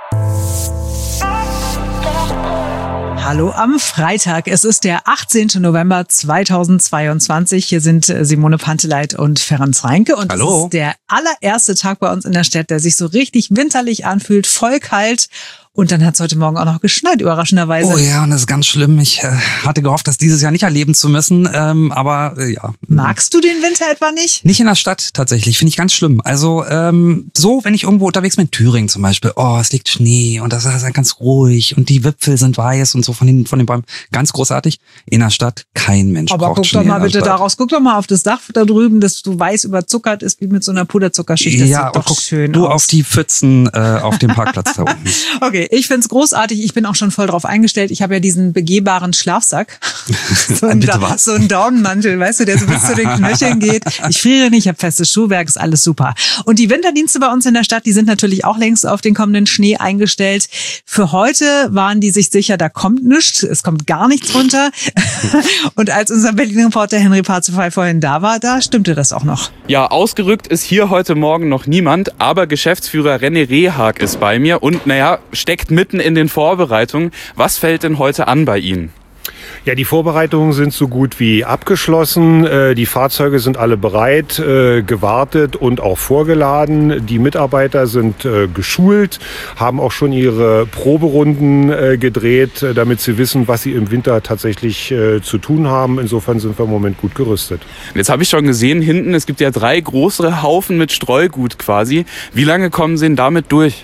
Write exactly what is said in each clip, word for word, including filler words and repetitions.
Hallo am Freitag. Es ist der achtzehnten November zweitausendzweiundzwanzig. Hier sind Simone Panteleit und Ferenc Reinke. Und Hallo. Es ist der allererste Tag bei uns in der Stadt, der sich so richtig winterlich anfühlt, voll kalt. Und dann hat es heute Morgen auch noch geschneit, überraschenderweise. Oh ja, und das ist ganz schlimm. Ich äh, hatte gehofft, das dieses Jahr nicht erleben zu müssen. Ähm, aber äh, ja. Magst du den Winter etwa nicht? Nicht in der Stadt tatsächlich. Finde ich ganz schlimm. Also ähm, so, wenn ich irgendwo unterwegs bin, in Thüringen zum Beispiel. Oh, es liegt Schnee und das ist ganz ruhig. Und die Wipfel sind weiß und so von den, von den Bäumen. Ganz großartig. In der Stadt kein Mensch Aber braucht guck Schnee doch mal in der bitte Stadt. daraus. Guck doch mal auf das Dach da drüben, das so weiß überzuckert ist, wie mit so einer Puderzuckerschicht. Das Ja, sieht doch guck schön du aus. auf die Pfützen äh, auf dem Parkplatz da unten. Okay, ich find's großartig. Ich bin auch schon voll drauf eingestellt. Ich habe ja diesen begehbaren Schlafsack. So ein, Bitte da- was? so ein Daunenmantel, weißt du, der so bis zu den Knöcheln geht. Ich friere nicht, ich habe festes Schuhwerk, ist alles super. Und die Winterdienste bei uns in der Stadt, die sind natürlich auch längst auf den kommenden Schnee eingestellt. Für heute waren die sich sicher, da kommt nichts, es kommt gar nichts runter. Und als unser Berlin-Reporter Henry Parzefall vorhin da war, da stimmte das auch noch. Ja, ausgerückt ist hier heute Morgen noch niemand, aber Geschäftsführer René Rehag ist bei mir und naja, steckt mitten in den Vorbereitungen. Was fällt denn heute an bei Ihnen? Ja, die Vorbereitungen sind so gut wie abgeschlossen. Äh, Die Fahrzeuge sind alle bereit, äh, gewartet und auch vorgeladen. Die Mitarbeiter sind äh, geschult, haben auch schon ihre Proberunden äh, gedreht, äh, damit sie wissen, was sie im Winter tatsächlich äh, zu tun haben. Insofern sind wir im Moment gut gerüstet. Jetzt habe ich schon gesehen, hinten, es gibt ja drei größere Haufen mit Streugut quasi. Wie lange kommen Sie denn damit durch?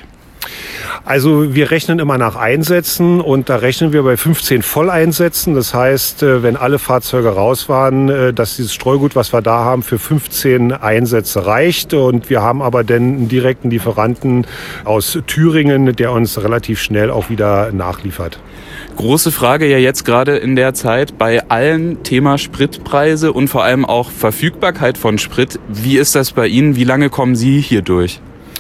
Also wir rechnen immer nach Einsätzen und da rechnen wir bei fünfzehn Volleinsätzen. Das heißt, wenn alle Fahrzeuge raus waren, dass dieses Streugut, was wir da haben, für fünfzehn Einsätze reicht. Und wir haben aber dann einen direkten Lieferanten aus Thüringen, der uns relativ schnell auch wieder nachliefert. Große Frage ja jetzt gerade in der Zeit bei allen Thema Spritpreise und vor allem auch Verfügbarkeit von Sprit. Wie ist das bei Ihnen? Wie lange kommen Sie hier durch?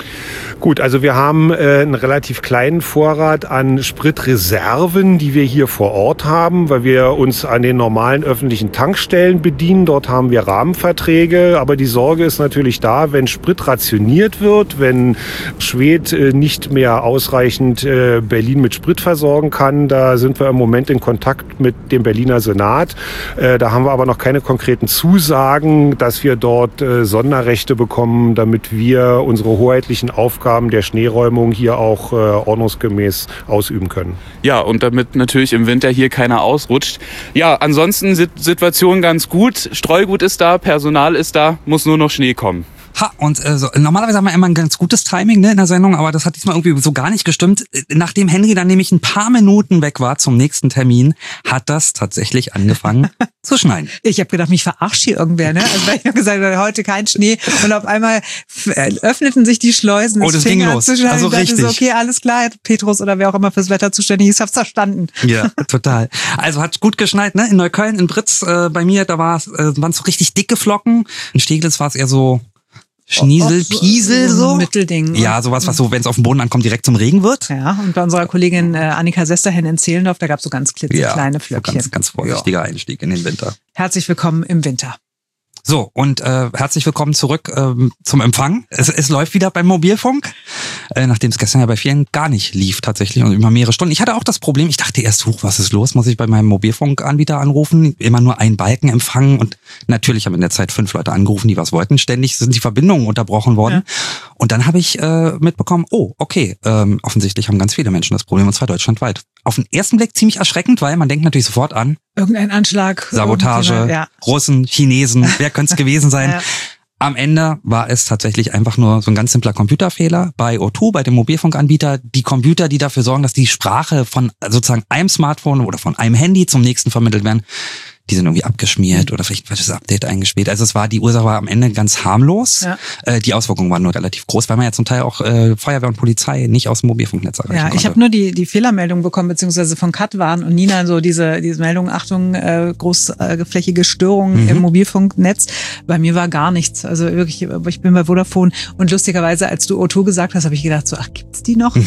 Gut, also wir haben äh, einen relativ kleinen Vorrat an Spritreserven, die wir hier vor Ort haben, weil wir uns an den normalen öffentlichen Tankstellen bedienen. Dort haben wir Rahmenverträge, aber die Sorge ist natürlich da, wenn Sprit rationiert wird, wenn Schwedt äh, nicht mehr ausreichend äh, Berlin mit Sprit versorgen kann. Da sind wir im Moment in Kontakt mit dem Berliner Senat. Äh, da haben wir aber noch keine konkreten Zusagen, dass wir dort äh, Sonderrechte bekommen, damit wir unsere hoheitlichen Aufgaben der Schneeräumung hier auch äh, ordnungsgemäß ausüben können. Ja, und damit natürlich im Winter hier keiner ausrutscht. Ja, ansonsten Sit- Situation ganz gut. Streugut ist da, Personal ist da, muss nur noch Schnee kommen. Ha, und äh, so, normalerweise haben wir immer ein ganz gutes Timing, ne, in der Sendung, aber das hat diesmal irgendwie so gar nicht gestimmt. Nachdem Henry dann nämlich ein paar Minuten weg war zum nächsten Termin, hat das tatsächlich angefangen zu schneien. Ich habe gedacht, mich verarscht hier irgendwer, ne? Also weil ich habe gesagt, heute kein Schnee und auf einmal f- öffneten sich die Schleusen. Oh, das fing ging an los. zu schneien. Also Ich dachte richtig. So, okay, alles klar, Petrus oder wer auch immer fürs Wetter zuständig ist, hab's verstanden. Ja, total. Also hat gut geschneit, ne? In Neukölln, in Britz, äh, bei mir, da war es, äh, waren es so richtig dicke Flocken. In Steglitz war es eher so Schniesel, Auch so- Piesel, so so. ein Mittelding. Ja, sowas, was so, wenn es auf den Boden ankommt, direkt zum Regen wird. Ja, und bei unserer Kollegin äh, Annika Sesterhen in Zehlendorf, da gab's so ganz klitzekleine so Flöckchen. ganz, ganz vorsichtiger Einstieg in den Winter. Herzlich willkommen im Winter. So, und äh, herzlich willkommen zurück ähm, zum Empfang. Es, es läuft wieder beim Mobilfunk, äh, nachdem es gestern ja bei vielen gar nicht lief tatsächlich und über mehrere Stunden. Ich hatte auch das Problem, ich dachte erst, huch, was ist los? Muss ich bei meinem Mobilfunkanbieter anrufen? Immer nur einen Balken empfangen und natürlich haben in der Zeit fünf Leute angerufen, die was wollten. Ständig sind die Verbindungen unterbrochen worden. Ja. Und dann habe ich äh, mitbekommen, oh, okay, ähm, offensichtlich haben ganz viele Menschen das Problem, und zwar deutschlandweit. Auf den ersten Blick ziemlich erschreckend, weil man denkt natürlich sofort an Irgendein Anschlag. Sabotage, ja. Russen, Chinesen, wer könnte es gewesen sein? Ja. Am Ende war es tatsächlich einfach nur so ein ganz simpler Computerfehler bei O zwei, bei dem Mobilfunkanbieter. Die Computer, die dafür sorgen, dass die Sprache von sozusagen einem Smartphone oder von einem Handy zum nächsten vermittelt werden, die sind irgendwie abgeschmiert oder vielleicht ein falsches Update eingespielt. Also es war, die Ursache war am Ende ganz harmlos. Ja. Äh, die Auswirkungen waren nur relativ groß, weil man ja zum Teil auch äh, Feuerwehr und Polizei nicht aus dem Mobilfunknetz erreichen ja, konnte. Ich habe nur die die Fehlermeldung bekommen, beziehungsweise von Katwan und Nina so diese diese Meldung, Achtung, äh, großflächige Störungen mhm. im Mobilfunknetz. Bei mir war gar nichts. Also wirklich, ich bin bei Vodafone und lustigerweise, als du O zwei gesagt hast, habe ich gedacht so, ach, gibt's die noch?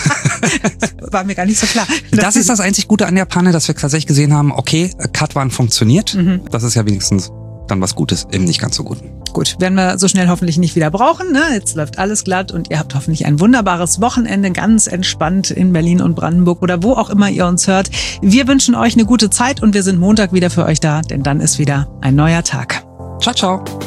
War mir gar nicht so klar. Das ist das einzig Gute an der Panne, dass wir tatsächlich gesehen haben, okay, Katwan funktioniert. Mhm. Das ist ja wenigstens dann was Gutes im nicht ganz so Guten. gut, werden wir so schnell hoffentlich nicht wieder brauchen. Ne? Jetzt läuft alles glatt und ihr habt hoffentlich ein wunderbares Wochenende, ganz entspannt in Berlin und Brandenburg oder wo auch immer ihr uns hört. Wir wünschen euch eine gute Zeit und wir sind Montag wieder für euch da, denn dann ist wieder ein neuer Tag. Ciao, ciao.